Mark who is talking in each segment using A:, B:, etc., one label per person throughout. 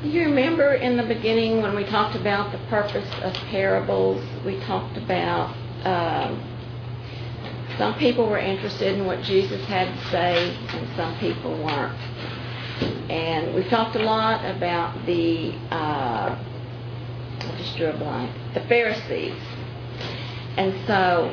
A: You remember in the beginning when we talked about the purpose of parables, we talked about some people were interested in what Jesus had to say and some people weren't. And we talked a lot about the, I just drew a blank, the Pharisees. And so,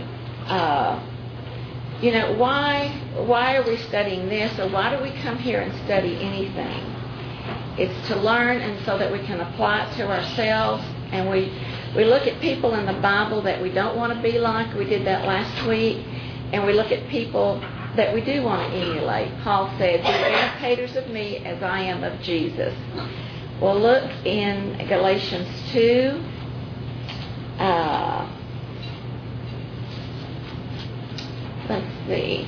A: why are we studying this, or why do we come here and study anything? It's to learn and so that we can apply it to ourselves. And we look at people in the Bible that we don't want to be like. We did that last week. And we look at people that we do want to emulate. Paul said, "Be imitators of me as I am of Jesus." Well, look in Galatians 2. Let's see.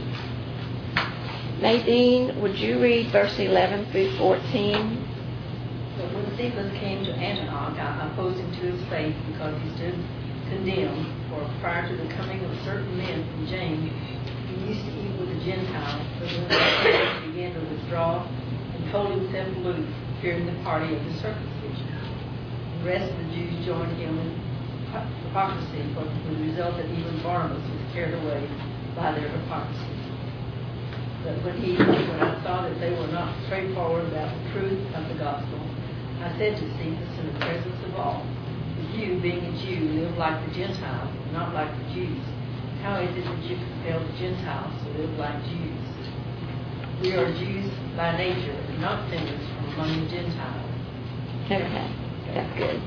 A: Nadine, would you read verse 11 through 14?
B: But when Cephas came to Antioch, I opposed him to his faith because he stood condemned. For prior to the coming of certain men from James, he used to eat with the Gentiles. But when the began to withdraw and told himself aloof, fearing the party of the circumcision. The rest of the Jews joined him in hypocrisy, for the result that even Barnabas was carried away by their hypocrisy. But when I saw that they were not straightforward about the truth of the gospel, I said to Cephas in the presence of all, "But you, being a Jew, live like the Gentiles, not like the Jews. How is it that you compel the Gentiles to live like Jews? We are Jews by nature, and not sinners from among the Gentiles."
A: Okay, that's good.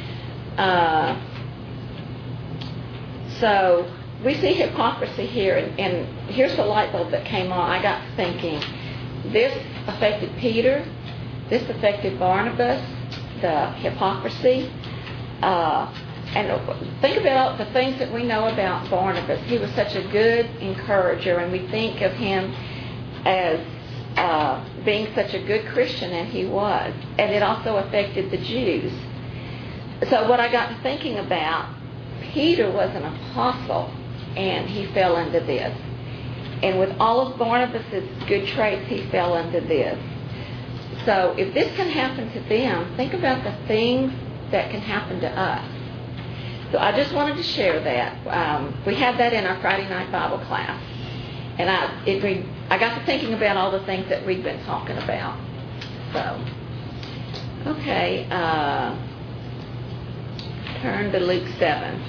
A: So we see hypocrisy here, and here's the light bulb that came on. I got thinking, this affected Peter, this affected Barnabas, the hypocrisy. And think about the things that we know about Barnabas. He was such a good encourager, and we think of him as being such a good Christian, and he was. And it also affected the Jews. So what I got to thinking about, Peter was an apostle, and he fell into this. And with all of Barnabas' good traits, he fell into this. So if this can happen to them, think about the things that can happen to us. So I just wanted to share that. We had that in our Friday night Bible class. And I got to thinking about all the things that we've been talking about. So, okay. Turn to Luke 7.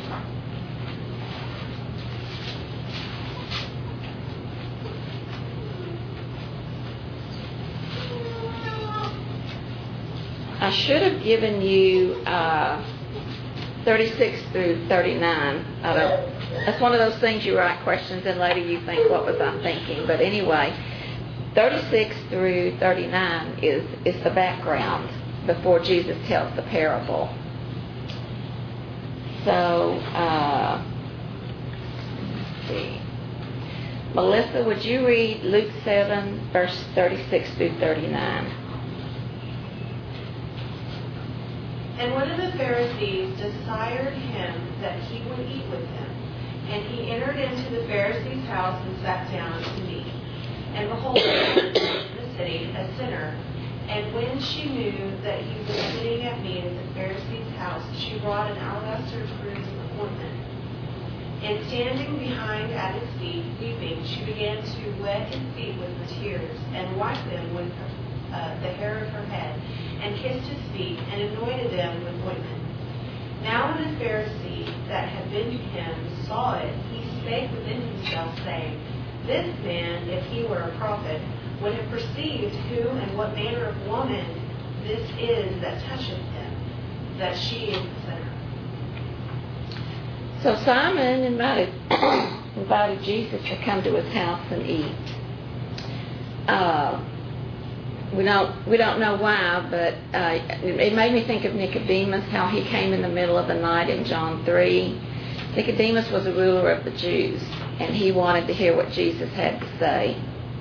A: I should have given you 36 through 39. That's one of those things you write questions and later you think, what was I thinking? But anyway, 36 through 39 is the background before Jesus tells the parable. So, let's see. Melissa, would you read Luke 7, verse 36 through 39?
C: And one of the Pharisees desired him that he would eat with him. And he entered into the Pharisee's house and sat down to meat. And behold, there was in the city a sinner. And when she knew that he was sitting at meat at the Pharisee's house, she brought an alabaster cruse of ointment. And standing behind at his feet, weeping, she began to wet his feet with her tears, and wiped them with the hair of her head, and kissed his feet, and anointed them with ointment. Now when the Pharisee that had been to him saw it, he spake within himself, saying, This man, if he were a prophet, would have perceived who and what manner of woman this is that toucheth him, that she is the sinner.
A: So Simon invited Jesus to come to his house and eat. We don't know why, but it made me think of Nicodemus, how he came in the middle of the night in John 3. Nicodemus was a ruler of the Jews, and he wanted to hear what Jesus had to say.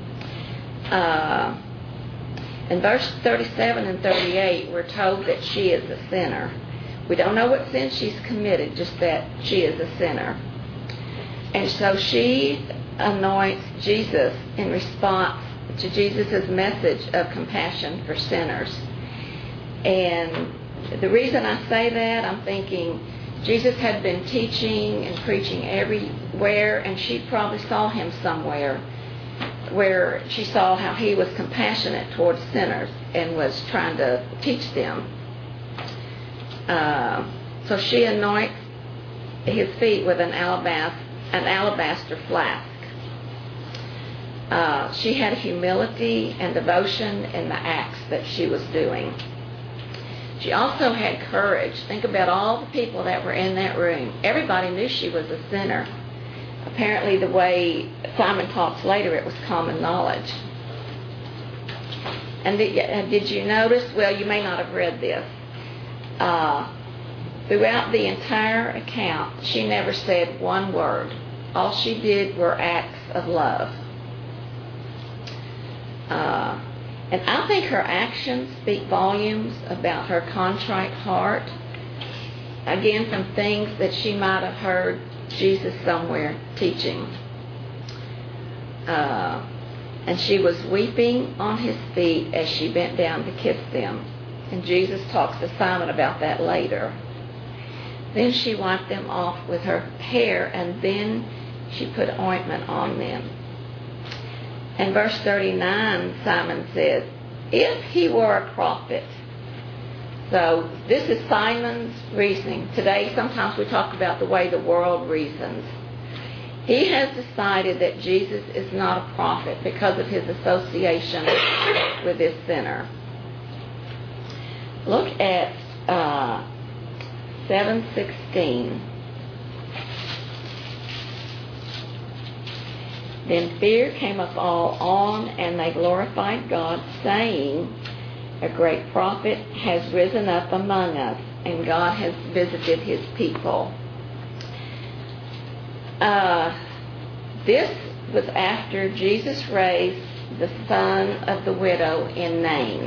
A: In verse 37 and 38, we're told that she is a sinner. We don't know what sin she's committed, just that she is a sinner. And so she anoints Jesus in response to Jesus' message of compassion for sinners. And the reason I say that, I'm thinking Jesus had been teaching and preaching everywhere, and she probably saw him somewhere where she saw how he was compassionate towards sinners and was trying to teach them. So she anoints his feet with an alabaster flask. She had humility and devotion in the acts that she was doing. She also had courage. Think about all the people that were in that room. Everybody knew she was a sinner. Apparently, the way Simon talks later, it was common knowledge. And did you notice? Well, you may not have read this. Throughout the entire account, she never said one word. All she did were acts of love. And I think her actions speak volumes about her contrite heart. Again, from things that she might have heard Jesus somewhere teaching. And she was weeping on his feet as she bent down to kiss them. And Jesus talks to Simon about that later. Then she wiped them off with her hair, and then she put ointment on them. In verse 39, Simon says, if he were a prophet. So this is Simon's reasoning. Today, sometimes we talk about the way the world reasons. He has decided that Jesus is not a prophet because of his association with this sinner. Look at 7:16. Then fear came upon all, and they glorified God, saying, a great prophet has risen up among us, and God has visited his people. This was after Jesus raised the son of the widow in Nain.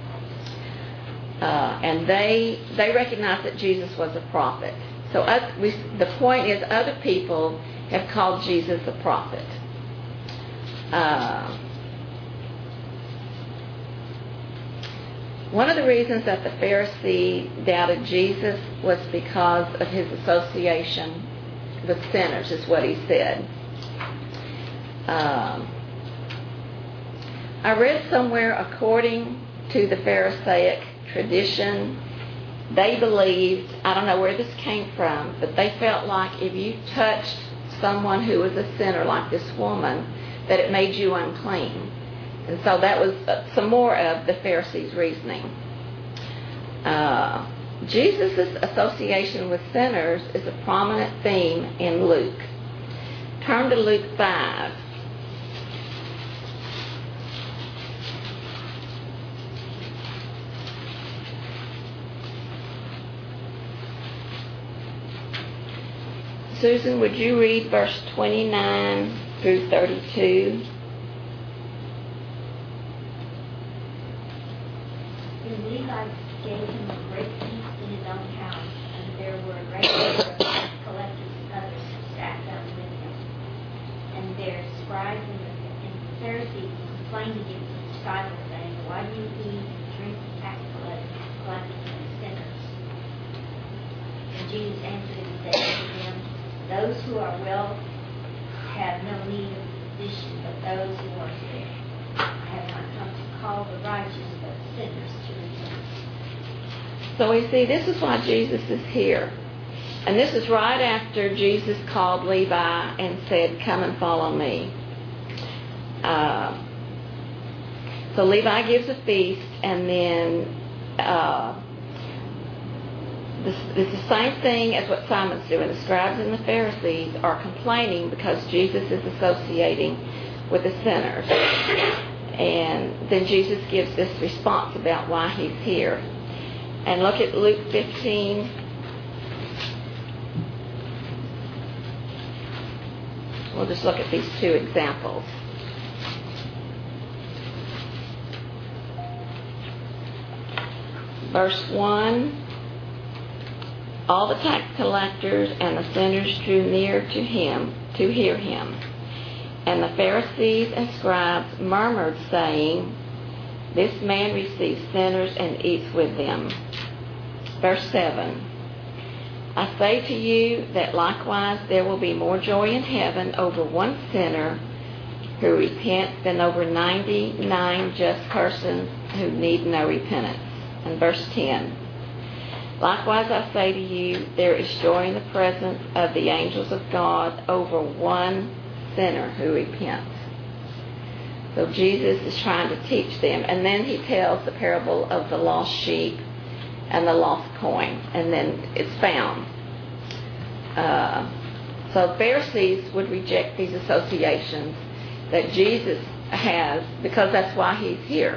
A: And they recognized that Jesus was a prophet. So the point is, other people have called Jesus a prophet. One of the reasons that the Pharisees doubted Jesus was because of his association with sinners, is what he said. I read somewhere, according to the Pharisaic tradition, they believed, I don't know where this came from, but they felt like if you touched someone who was a sinner, like this woman, that it made you unclean. And so that was some more of the Pharisees' reasoning. Jesus' association with sinners is a prominent theme in Luke. Turn to Luke 5. Susan, would you read verse 29 through 32?
D: And Levi gave him a great feast in his own house, and there were a great number of tax collectors and others who sat down with him. And their scribes and Pharisees complained against his disciples, saying, why do you eat and drink with tax collectors and sinners? And Jesus answered and said to them, those who are well have no need of a physician, but those who are sick. I have not come to call the righteous, but sinners to repentance.
A: So we see this is why Jesus is here. And this is right after Jesus called Levi and said, come and follow me. So Levi gives a feast, and then this is the same thing as what Simon's doing. The scribes and the Pharisees are complaining because Jesus is associating with the sinners. And then Jesus gives this response about why he's here. And look at Luke 15. We'll just look at these two examples. Verse 1. All the tax collectors and the sinners drew near to him to hear him. And the Pharisees and scribes murmured, saying, This man receives sinners and eats with them. Verse 7. I say to you that likewise there will be more joy in heaven over one sinner who repents than over 99 just persons who need no repentance. And verse 10. Likewise I say to you, there is joy in the presence of the angels of God over one sinner who repents. So Jesus is trying to teach them. And then he tells the parable of the lost sheep and the lost coin. And then it's found. So Pharisees would reject these associations that Jesus has, because that's why he's here.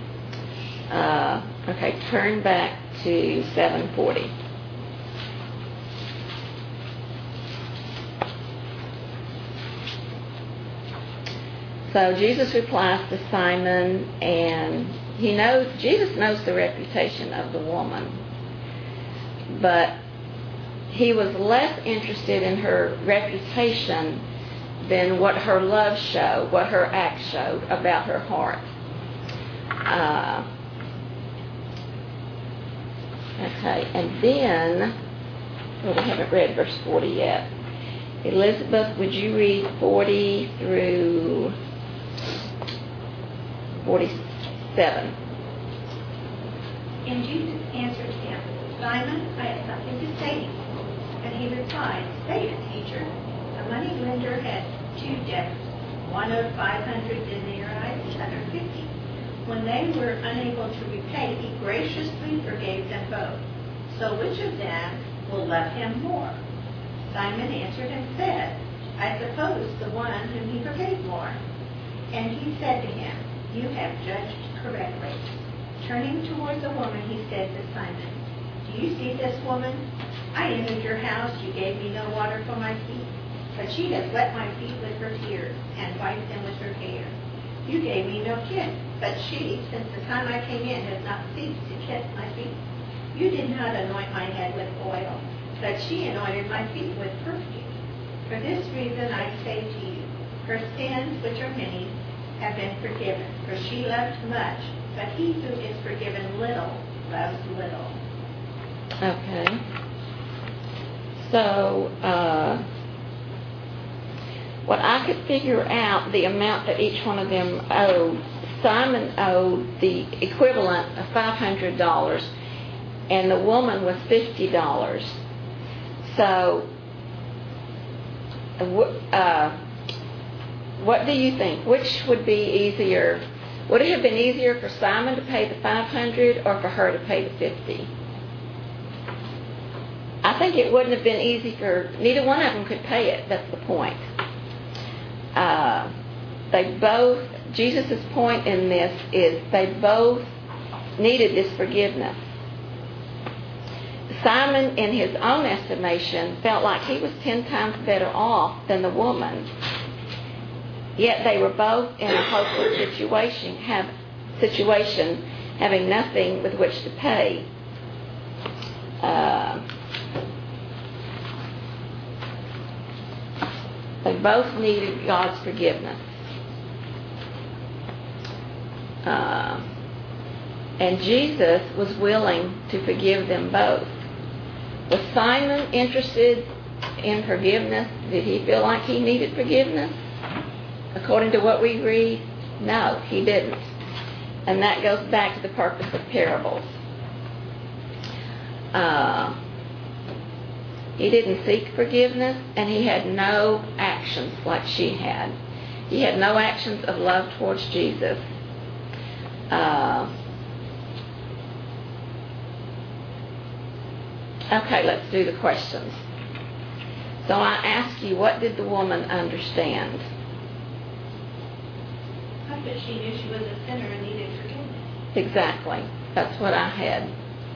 A: Okay, turn back to 740. So Jesus replies to Simon, and Jesus knows the reputation of the woman, but he was less interested in her reputation than what her love showed, what her acts showed about her heart. Okay, and then, we haven't read verse 40 yet. Elizabeth, would you read 40 through 47?
D: And Jesus answered him, Simon, I have something to say to you. And he replied, Say it, teacher. A money lender had 2 debtors, one owed 500 denarii, the other 50. When they were unable to repay, he graciously forgave them both. So which of them will love him more? Simon answered and said, I suppose the one whom he forgave more. And he said to him, You have judged correctly. Turning toward the woman, he said to Simon, Do you see this woman? I entered your house, you gave me no water for my feet, but she has wet my feet with her tears and wiped them with her hair. You gave me no kiss, but she, since the time I came in, has not ceased to kiss my feet. You did not anoint my head with oil, but she anointed my feet with perfume. For this reason I say to you, her sins, which are many, have been forgiven, for she loved much, but he who is forgiven little loves little.
A: Okay. So, what I could figure out, the amount that each one of them owed, Simon owed the equivalent of $500, and the woman was $50. So, what do you think? Which would be easier? Would it have been easier for Simon to pay the $500 or for her to pay the $50? I think it wouldn't have been easy for, neither one of them could pay it. That's the point. They both, Jesus' point in this is they both needed this forgiveness. Simon, in his own estimation, felt like he was 10 times better off than the woman. Yet they were both in a hopeless situation, having nothing with which to pay. They both needed God's forgiveness. And Jesus was willing to forgive them both. Was Simon interested in forgiveness? Did he feel like he needed forgiveness? According to what we read, no, he didn't. And that goes back to the purpose of parables. He didn't seek forgiveness, and he had no actions like she had. He had no actions of love towards Jesus. Okay, let's do the questions. So I ask you, what did the woman understand?
D: I bet she knew she was a sinner and needed forgiveness.
A: Exactly. That's what I had.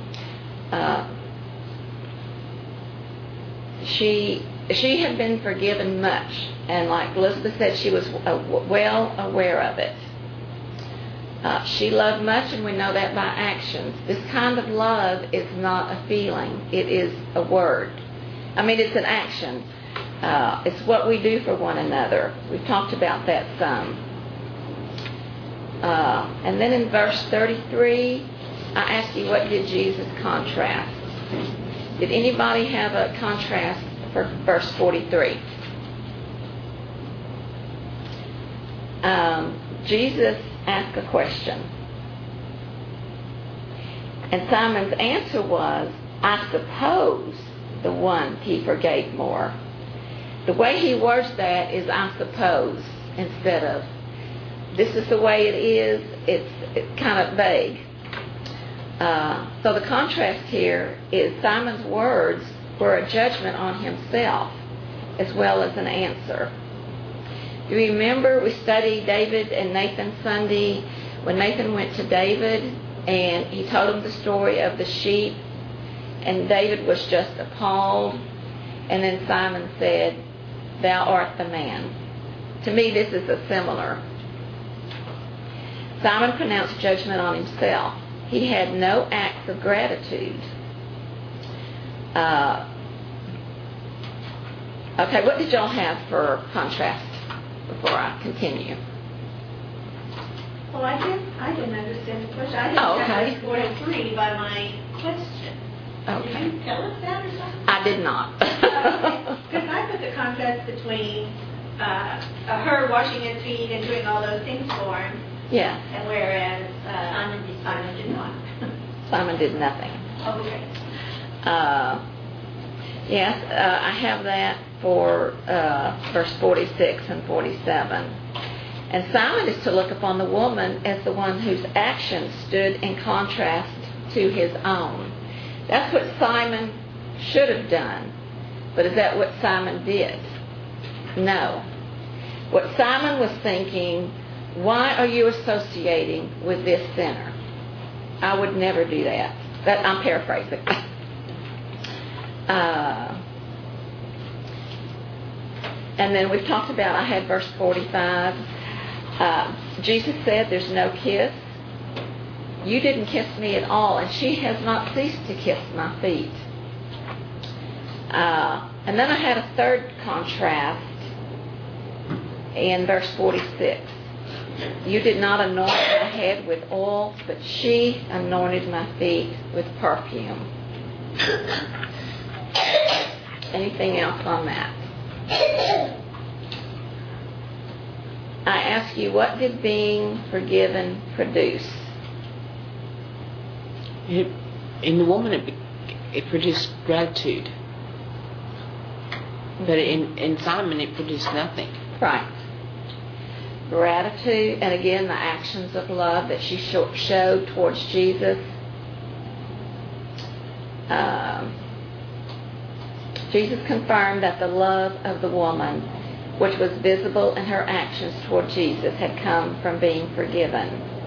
A: She had been forgiven much, and like Elizabeth said, she was well aware of it. She loved much, and we know that by actions. This kind of love is not a feeling. It is a word. It's an action. It's what we do for one another. We've talked about that some. And then in verse 33, I asked you, what did Jesus contrast? Did anybody have a contrast for verse 43? Jesus asked a question. And Simon's answer was, I suppose the one he forgave more. The way he words that is I suppose instead of this is the way it is. It's kind of vague. So the contrast here is Simon's words were a judgment on himself as well as an answer. Do you remember we studied David and Nathan Sunday when Nathan went to David and he told him the story of the sheep and David was just appalled, and then Simon said, thou art the man. To me this is a similar. Simon pronounced judgment on himself. He had no acts of gratitude. Okay, what did y'all have for contrast before I continue?
C: Well, I didn't understand the question. I didn't
A: okay.
C: have 43 by my question.
A: Okay.
C: Did you tell us that or something?
A: I did not.
C: Because I put the contrast between her washing his feet and doing all those things for him,
A: Yeah,
C: and whereas Simon did not.
A: Simon did nothing.
C: Okay.
A: Yes, I have that for verse 46 and 47. And Simon is to look upon the woman as the one whose actions stood in contrast to his own. That's what Simon should have done. But is that what Simon did? No. What Simon was thinking, why are you associating with this sinner? I would never do that. I'm paraphrasing. And then we've talked about, I had verse 45. Jesus said, there's no kiss. You didn't kiss me at all, and she has not ceased to kiss my feet. And then I had a third contrast in verse 46. You did not anoint my head with oil, but she anointed my feet with perfume. Anything else on that? I ask you, what did being forgiven produce?
E: In the woman, it produced gratitude. But in Simon, it produced nothing.
A: Right. Gratitude, and again, the actions of love that she showed towards Jesus. Jesus confirmed that the love of the woman, which was visible in her actions toward Jesus, had come from being forgiven.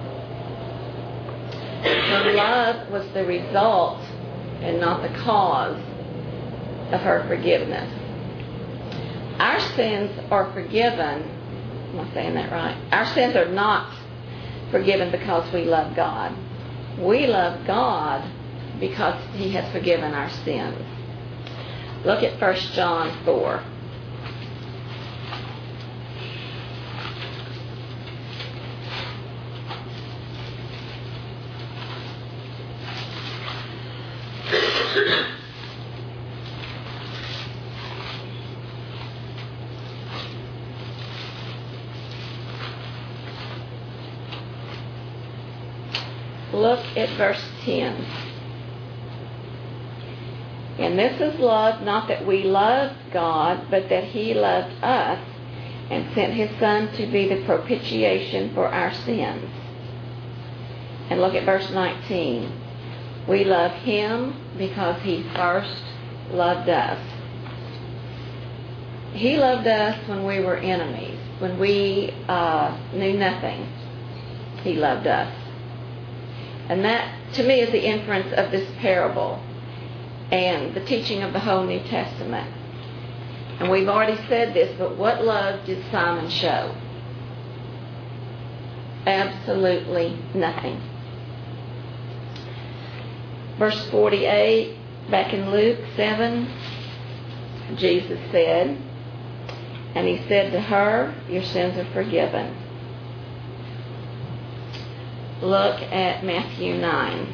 A: Her love was the result and not the cause of her forgiveness. Our sins are forgiven. Am I saying that right? Our sins are not forgiven because we love God. We love God because He has forgiven our sins. Look at 1 John 4. Look at verse 10. And this is love, not that we loved God, but that He loved us and sent His Son to be the propitiation for our sins. And look at verse 19. We love Him because He first loved us. He loved us when we were enemies, when we knew nothing. He loved us. And that, to me, is the inference of this parable and the teaching of the whole New Testament. And we've already said this, but what love did Simon show? Absolutely nothing. Verse 48, back in Luke 7, Jesus said, and He said to her, your sins are forgiven. look at Matthew 9.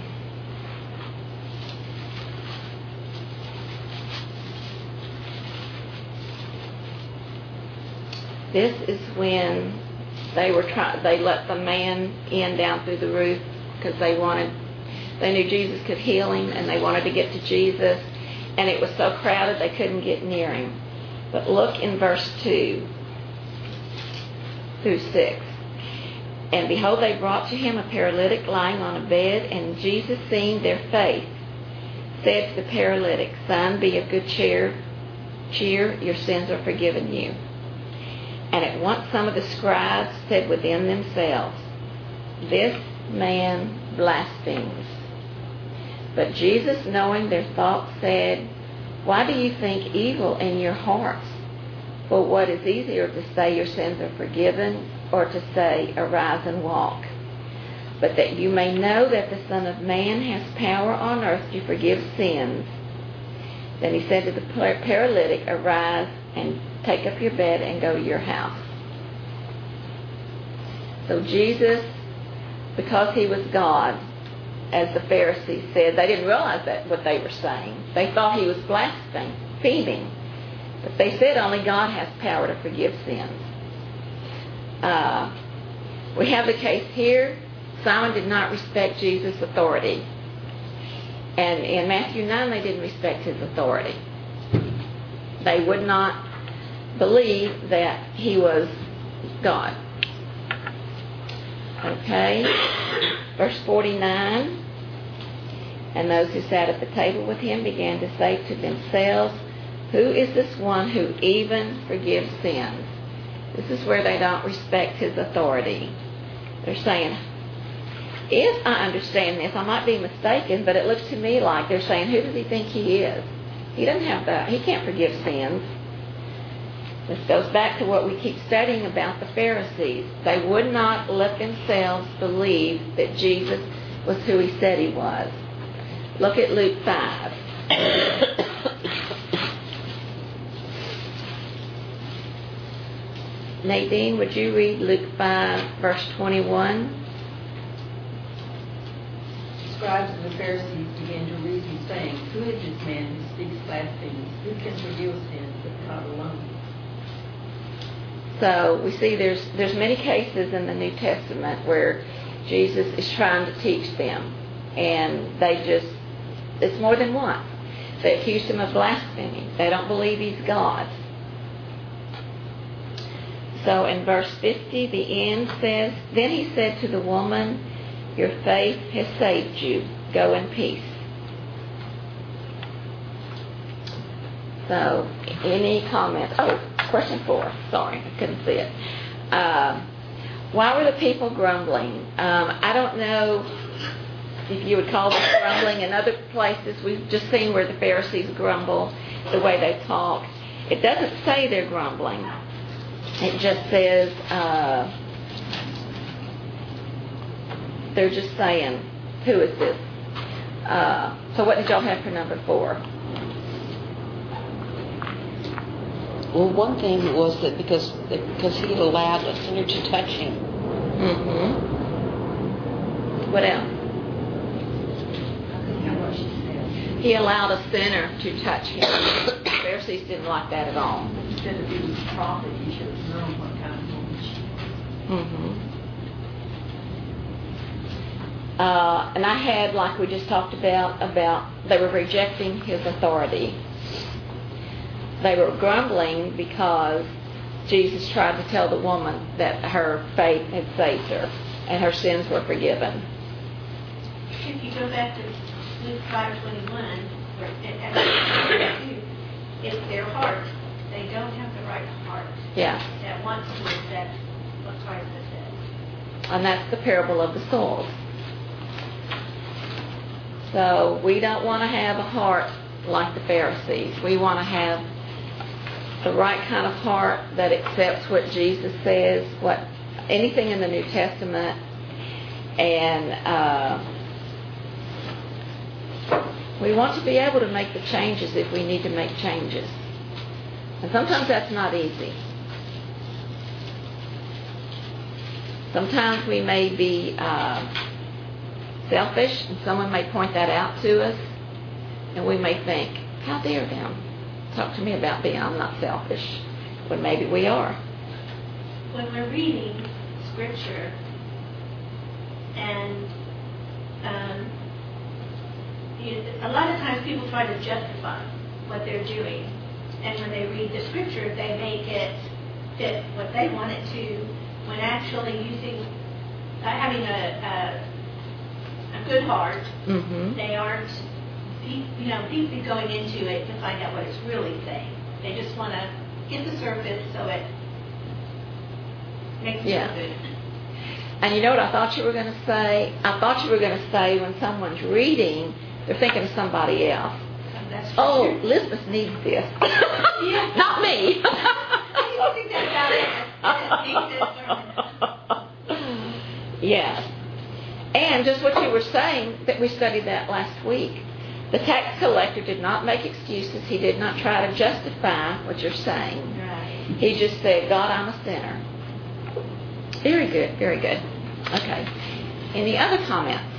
A: This is when they let the man in down through the roof because they knew Jesus could heal him, and they wanted to get to Jesus, and it was so crowded they couldn't get near him. But look in verse 2 through 6. And behold, they brought to him a paralytic lying on a bed, and Jesus, seeing their faith, said to the paralytic, Son, be of good cheer, your sins are forgiven you. And at once some of the scribes said within themselves, This man blasphemes. But Jesus, knowing their thoughts, said, Why do you think evil in your hearts? For what is easier, to say your sins are forgiven, or to say, Arise and walk? But that you may know that the Son of Man has power on earth to forgive sins. Then he said to the paralytic, Arise and take up your bed and go to your house. So Jesus, because he was God, as the Pharisees said, they didn't realize that what they were saying. They thought he was blaspheming. But they said only God has power to forgive sins. We have the case here. Simon did not respect Jesus' authority. And in Matthew 9, they didn't respect his authority. They would not believe that he was God. Okay. Verse 49. And those who sat at the table with him began to say to themselves, Who is this one who even forgives sins? This is where they don't respect his authority. They're saying, if I understand this, I might be mistaken, but it looks to me like they're saying, who does he think he is? He doesn't have that. He can't forgive sins. This goes back to what we keep studying about the Pharisees. They would not let themselves believe that Jesus was who he said he was. Look at Luke 5. Nadine, would you read Luke 5, verse 21?
B: The scribes and the Pharisees began to reason, saying, Who is this man who speaks blasphemies? Who can forgive sins but God alone?
A: So we see there's many cases in the New Testament where Jesus is trying to teach them, and it's more than once. They accuse him of blasphemy. They don't believe he's God. So in verse 50, the end says, Then he said to the woman, Your faith has saved you. Go in peace. So, any comments? Oh, question 4. Sorry, I couldn't see it. Why were the people grumbling? I don't know if you would call this grumbling. In other places, we've just seen where the Pharisees grumble, the way they talk. It doesn't say they're grumbling. It just says they're just saying, who is this? So what did y'all have for number 4?
E: Well, one thing was that because he had allowed a sinner to touch him.
A: Mm-hmm. What else?
B: I couldn't hear what she said.
A: He allowed a sinner to touch him. The Pharisees didn't like that at all.
B: Instead of being a prophet, he should have known what kind of woman she was.
A: Mm-hmm. And I had, like we just talked about they were rejecting his authority. They were grumbling because Jesus tried to tell the woman that her faith had saved her and her sins were forgiven.
D: If you go back to Luke 5:21, it's their heart. They don't have the right heart.
A: Yeah.
D: That wants to accept what Christ has said.
A: And that's the parable of the soils. So we don't want to have a heart like the Pharisees. We want to have the right kind of heart that accepts what Jesus says, anything in the New Testament, and we want to be able to make the changes if we need to make changes. And sometimes that's not easy. Sometimes we may be selfish, and someone may point that out to us, and we may think, how dare them talk to me about being I'm not selfish, when maybe we are.
D: When we're reading scripture and a lot of times people try to justify what they're doing, and when they read the scripture they make it fit what they want it to, when actually having a good heart.
A: Mm-hmm.
D: They aren't deeply going into it to find out what it's really saying. They just want to get the surface so it makes them feel good.
A: And you know what I thought you were going to say? I thought you were going to say when someone's reading, they're thinking of somebody else.
D: That's
A: Oh,
D: true.
A: Elizabeth needs this.
D: Yeah.
A: Not me.
D: I don't think that's how it
A: Yes. And just what you were saying, that we studied that last week. The tax collector did not make excuses. He did not try to justify what you're saying.
D: Right.
A: He just said, God, I'm a sinner. Very good, very good. Okay. Any other comments?